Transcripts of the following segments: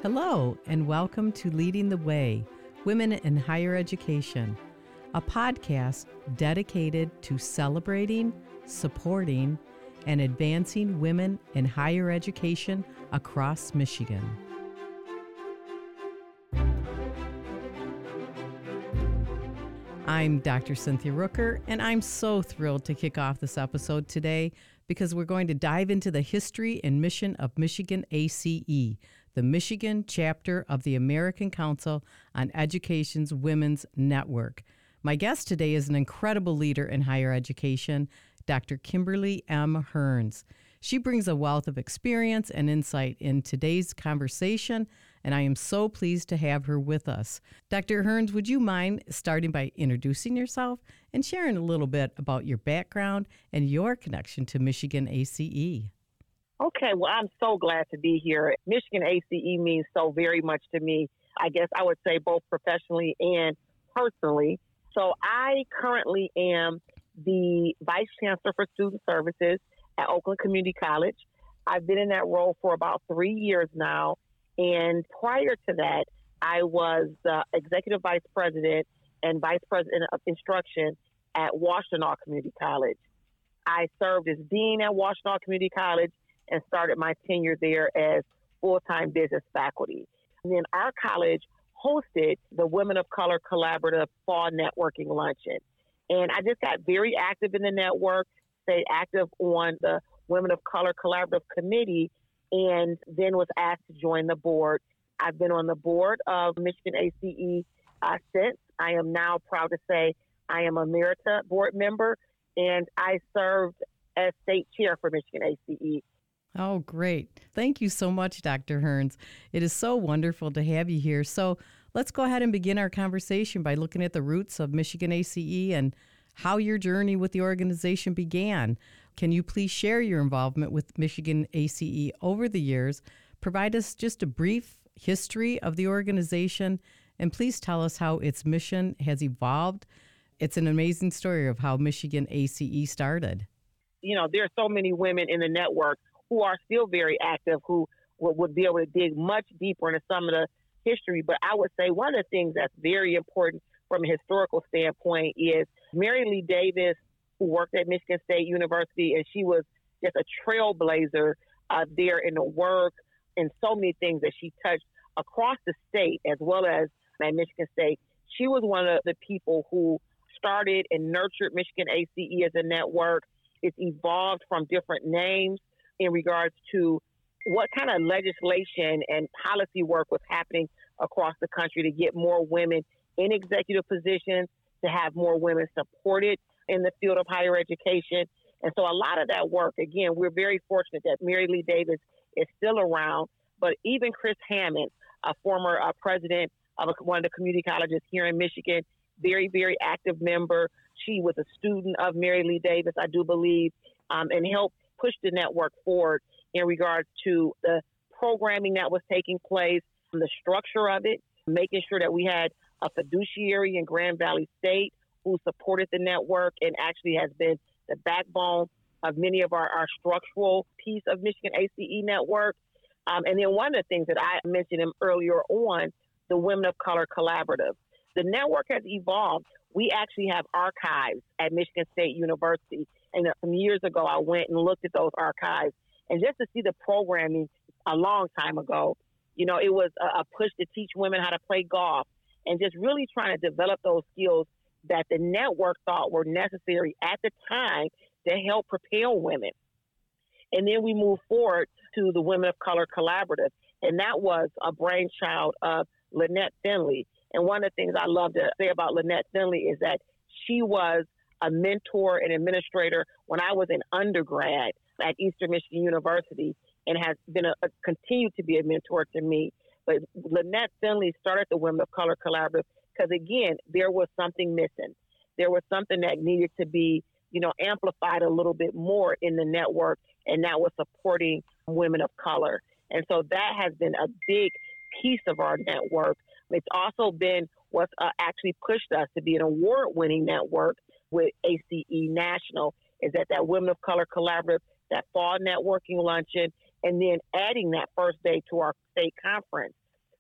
Hello, and welcome to Leading the Way, Women in Higher Education, a podcast dedicated to celebrating, supporting, and advancing women in higher education across Michigan. I'm Dr. Cynthia Rooker, and I'm so thrilled to kick off this episode today because we're going to dive into the history and mission of Michigan ACE, the Michigan chapter of the American Council on Education's Women's Network. My guest today is an incredible leader in higher education, Dr. Kimberly M. Hearns. She brings a wealth of experience and insight in today's conversation, and I am so pleased to have her with us. Dr. Hearns, would you mind starting by introducing yourself and sharing a little bit about your background and your connection to Michigan ACE? Okay, well, I'm so glad to be here. Michigan ACE means so very much to me. I guess I would say both professionally and personally. So I currently am the Vice Chancellor for Student Services at Oakland Community College. I've been in that role for about 3 years now. And prior to that, I was the Executive Vice President and Vice President of Instruction at Washtenaw Community College. I served as Dean at Washtenaw Community College and started my tenure there as full-time business faculty. And then our college hosted the Women of Color Collaborative Fall Networking Luncheon. And I just got very active in the network, stayed active on the Women of Color Collaborative Committee, and then was asked to join the board. I've been on the board of Michigan ACE since. I am now proud to say I am a Emerita board member, and I served as state chair for Michigan ACE. Oh, great. Thank you so much, Dr. Hearns. It is so wonderful to have you here. So let's go ahead and begin our conversation by looking at the roots of Michigan ACE and how your journey with the organization began. Can you please share your involvement with Michigan ACE over the years? Provide us just a brief history of the organization, and please tell us how its mission has evolved. It's an amazing story of how Michigan ACE started. You know, there are so many women in the network who are still very active, who would be able to dig much deeper into some of the history. But I would say one of the things that's very important from a historical standpoint is Mary Lee Davis, who worked at Michigan State University, and she was just a trailblazer there in the work and so many things that she touched across the state as well as at Michigan State. She was one of the people who started and nurtured Michigan ACE as a network. It's evolved from different names in regards to what kind of legislation and policy work was happening across the country to get more women in executive positions, to have more women supported in the field of higher education. And so a lot of that work, again, we're very fortunate that Mary Lee Davis is still around, but even Chris Hammond, a former president of one of the community colleges here in Michigan, very, very active member. She was a student of Mary Lee Davis, I do believe, and helped push the network forward in regards to the programming that was taking place, the structure of it, making sure that we had a fiduciary in Grand Valley State who supported the network and actually has been the backbone of many of our structural piece of Michigan ACE network. And then one of the things that I mentioned earlier on, the Women of Color Collaborative. The network has evolved. We actually have archives at Michigan State University. And some years ago, I went and looked at those archives. And just to see the programming a long time ago, you know, it was a push to teach women how to play golf and just really trying to develop those skills that the network thought were necessary at the time to help propel women. And then we moved forward to the Women of Color Collaborative. And that was a brainchild of Lynette Finley. And one of the things I love to say about Lynette Finley is that she was a mentor and administrator when I was an undergrad at Eastern Michigan University and has been continued to be a mentor to me. But Lynette Finley started the Women of Color Collaborative because, again, there was something missing. There was something that needed to be, you know, amplified a little bit more in the network, and that was supporting women of color. And so that has been a big piece of our network. It's also been what's actually pushed us to be an award-winning network with ACE National, is that Women of Color Collaborative, that fall networking luncheon, and then adding that first day to our state conference.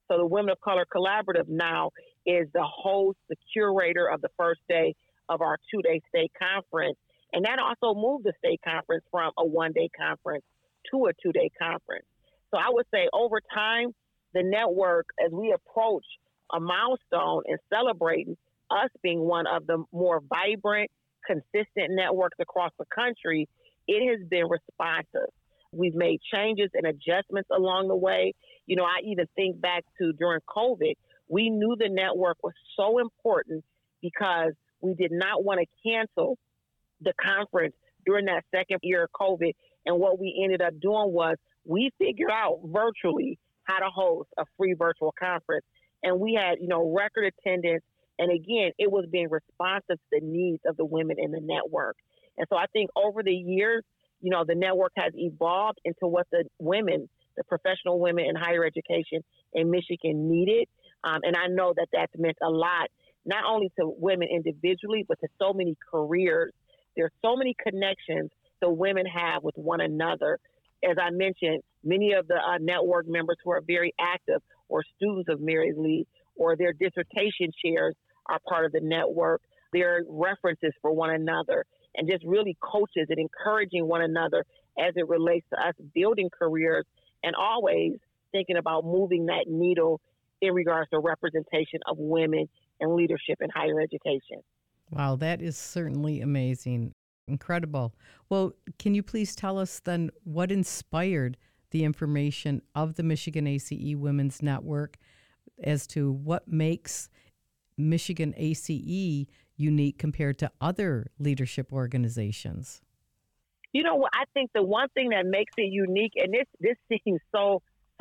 So the Women of Color Collaborative now is the host, the curator of the first day of our 2-day state conference. And that also moved the state conference from a 1-day conference to a 2-day conference. So I would say over time, the network, as we approach a milestone and celebrating us being one of the more vibrant, consistent networks across the country, it has been responsive. We've made changes and adjustments along the way. You know, I even think back to during COVID, we knew the network was so important because we did not want to cancel the conference during that second year of COVID. And what we ended up doing was we figured out virtually how to host a free virtual conference. And we had, you know, record attendance. And again, it was being responsive to the needs of the women in the network. And so I think over the years, you know, the network has evolved into what the women, the professional women in higher education in Michigan needed. And I know that that's meant a lot, not only to women individually, but to so many careers. There's so many connections the women have with one another. As I mentioned, many of the network members who are very active or students of Mary's Lead or their dissertation chairs are part of the network. There are references for one another and just really coaches and encouraging one another as it relates to us building careers and always thinking about moving that needle in regards to representation of women and leadership in higher education. Wow, that is certainly amazing. Incredible. Well, can you please tell us then what inspired the information of the Michigan ACE Women's Network as to what makes Michigan ACE unique compared to other leadership organizations? You know what? I think the one thing that makes it unique, and this seems so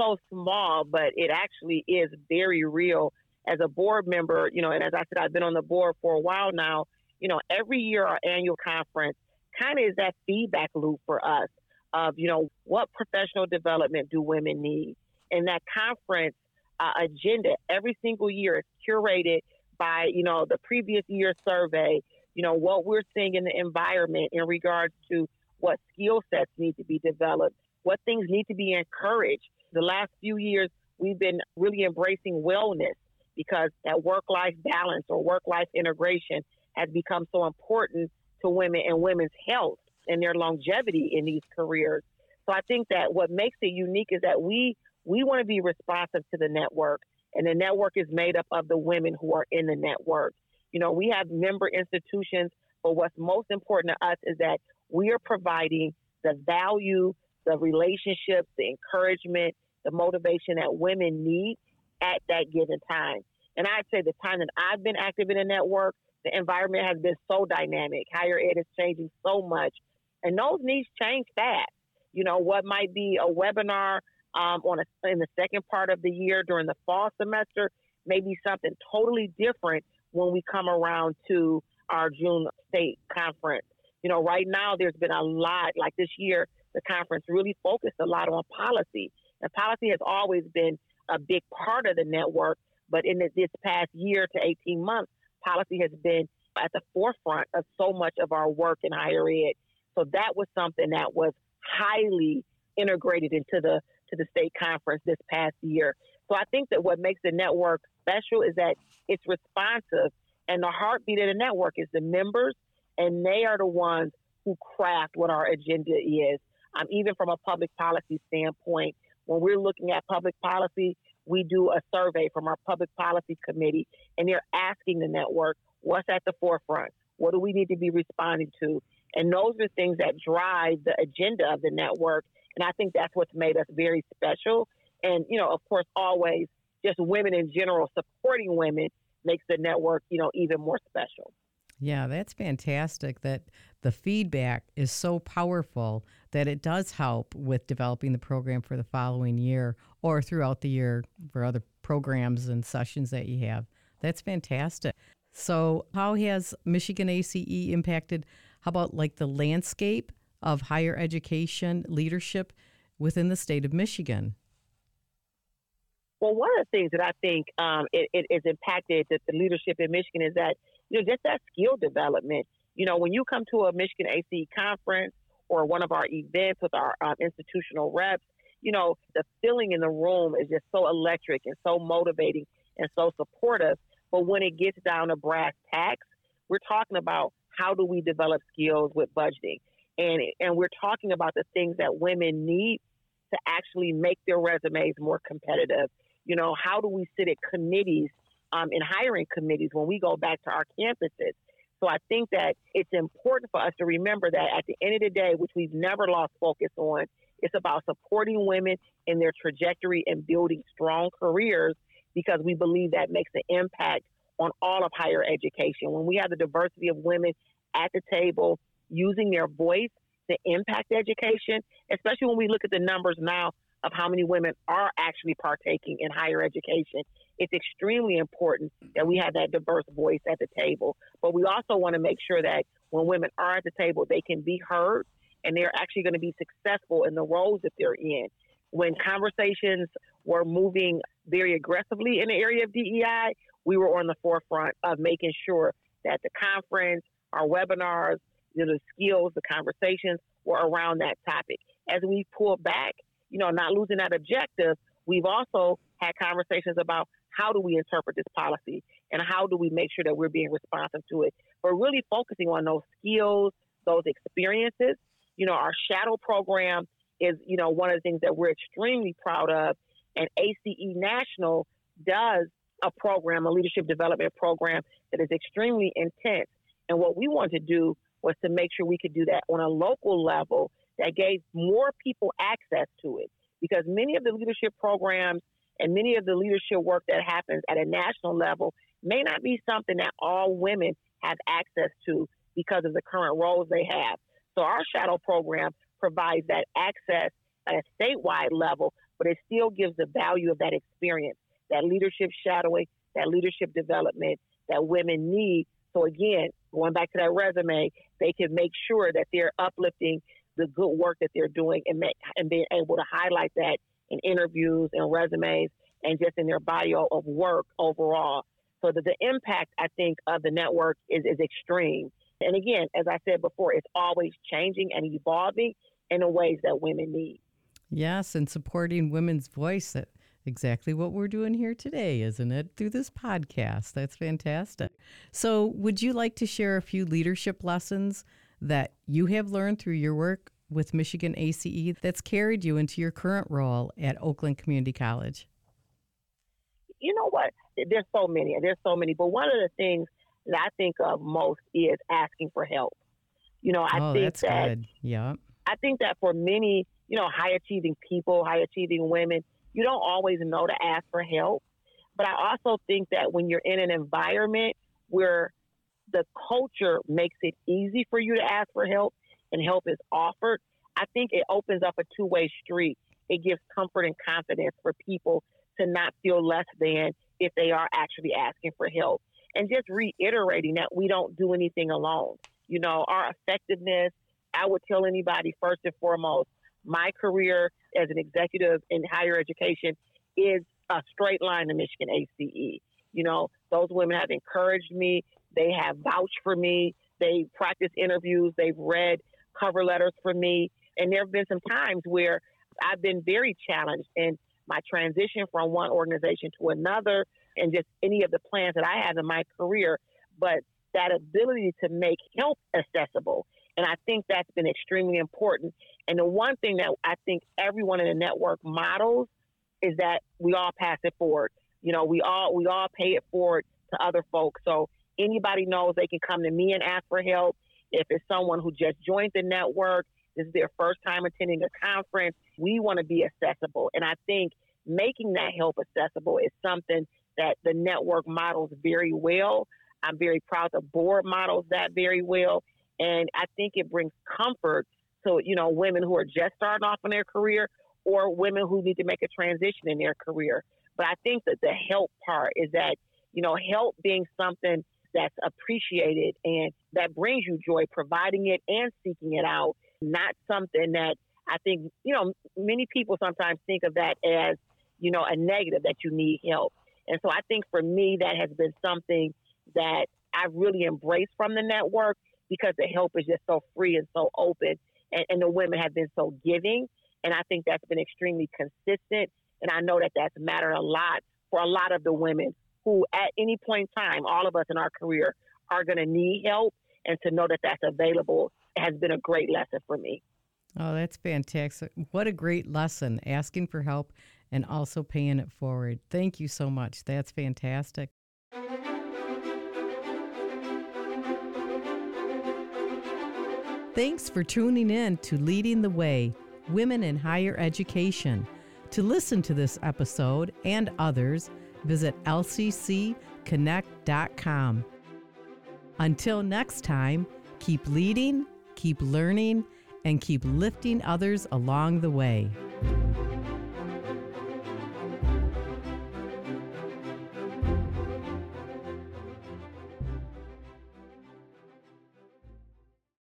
small, but it actually is very real. As a board member, you know, and as I said, I've been on the board for a while now, you know, every year our annual conference kind of is that feedback loop for us of, you know, what professional development do women need? And that conference agenda every single year is curated by, you know, the previous year's survey, you know, what we're seeing in the environment in regards to what skill sets need to be developed, what things need to be encouraged. The last few years, we've been really embracing wellness because that work-life balance or work-life integration has become so important to women and women's health and their longevity in these careers. So I think that what makes it unique is that we want to be responsive to the network, and the network is made up of the women who are in the network. You know, we have member institutions, but what's most important to us is that we are providing the value, the relationships, the encouragement, the motivation that women need at that given time. And I'd say the time that I've been active in the network, the environment has been so dynamic. Higher ed is changing so much, and those needs change fast. You know, what might be a webinar in the second part of the year during the fall semester may be something totally different when we come around to our June state conference. You know, right now there's been a lot, like this year, the conference really focused a lot on policy. And policy has always been a big part of the network, but in this past year to 18 months, policy has been at the forefront of so much of our work in higher ed. So that was something that was highly integrated into the state conference this past year. So I think that what makes the network special is that it's responsive, and the heartbeat of the network is the members, and they are the ones who craft what our agenda is. Even from a public policy standpoint, when we're looking at public policy, we do a survey from our public policy committee, and they're asking the network, what's at the forefront? What do we need to be responding to? And those are things that drive the agenda of the network. And I think that's what's made us very special. And, you know, of course, always just women in general, supporting women makes the network, you know, even more special. Yeah, that's fantastic that the feedback is so powerful that it does help with developing the program for the following year or throughout the year for other programs and sessions that you have. That's fantastic. So how has Michigan ACE impacted, how about like the landscape of higher education leadership within the state of Michigan? Well, one of the things that I think it has impacted the leadership in Michigan is that, you know, just that skill development. You know, when you come to a Michigan ACE conference or one of our events with our institutional reps, the feeling in the room is just so electric and so motivating and so supportive. But when it gets down to brass tacks, we're talking about how do we develop skills with budgeting. And we're talking about the things that women need to actually make their resumes more competitive. How do we sit at committees, in hiring committees when we go back to our campuses? So I think that it's important for us to remember that at the end of the day, which we've never lost focus on, it's about supporting women in their trajectory and building strong careers, because we believe that makes an impact on all of higher education. When we have the diversity of women at the table using their voice to impact education, especially when we look at the numbers now of how many women are actually partaking in higher education, it's extremely important that we have that diverse voice at the table. But we also want to make sure that when women are at the table, they can be heard and they're actually going to be successful in the roles that they're in. When conversations were moving very aggressively in the area of DEI, we were on the forefront of making sure that the conference, our webinars, the skills, the conversations were around that topic. As we pull back, not losing that objective, we've also had conversations about how do we interpret this policy and how do we make sure that we're being responsive to it. But really focusing on those skills, those experiences. Our shadow program is, one of the things that we're extremely proud of. And ACE National does a program, a leadership development program that is extremely intense. And what we wanted to do was to make sure we could do that on a local level that gave more people access to it. Because many of the leadership programs and many of the leadership work that happens at a national level may not be something that all women have access to because of the current roles they have. So our shadow program provides that access at a statewide level, but it still gives the value of that experience, that leadership shadowing, that leadership development that women need. So again, going back to that resume, they can make sure that they're uplifting the good work that they're doing and being able to highlight that in interviews and resumes and just in their bio of work overall. So that the impact, I think, of the network is extreme. And again, as I said before, it's always changing and evolving in the ways that women need. Yes, and supporting women's voice. That's exactly what we're doing here today, isn't it? Through this podcast. That's fantastic. So would you like to share a few leadership lessons that you have learned through your work with Michigan ACE that's carried you into your current role at Oakland Community College? You know what? There's so many. But one of the things that I think of most is asking for help. I think that's good. Yeah. I think that for many, high achieving people, high achieving women, you don't always know to ask for help. But I also think that when you're in an environment where the culture makes it easy for you to ask for help and help is offered, I think it opens up a two-way street. It gives comfort and confidence for people to not feel less than if they are actually asking for help. And just reiterating that we don't do anything alone. Our effectiveness, I would tell anybody first and foremost, my career as an executive in higher education is a straight line to Michigan ACE. Those women have encouraged me. They have vouched for me. They practice interviews. They've read cover letters for me. And there have been some times where I've been very challenged in my transition from one organization to another and just any of the plans that I have in my career. But that ability to make help accessible. And I think that's been extremely important. And the one thing that I think everyone in the network models is that we all pass it forward. We all pay it forward to other folks. So anybody knows they can come to me and ask for help. If it's someone who just joined the network, this is their first time attending a conference, we want to be accessible. And I think making that help accessible is something that the network models very well. I'm very proud the board models that very well. And I think it brings comfort to, women who are just starting off in their career or women who need to make a transition in their career. But I think that the help part is that, help being something that's appreciated and that brings you joy, providing it and seeking it out, not something that I think, many people sometimes think of that as, a negative, that you need help. And so I think for me, that has been something that I've really embraced from the network because the help is just so free and so open. And the women have been so giving And I think that's been extremely consistent. And I know that that's mattered a lot for a lot of the women who at any point in time, all of us in our career are going to need help. And to know that that's available has been a great lesson for me. Oh, that's fantastic. What a great lesson, asking for help and also paying it forward. Thank you so much. That's fantastic. Thanks for tuning in to Leading the Way, Women in Higher Education. To listen to this episode and others, visit lccconnect.com. Until next time, keep leading, keep learning, and keep lifting others along the way.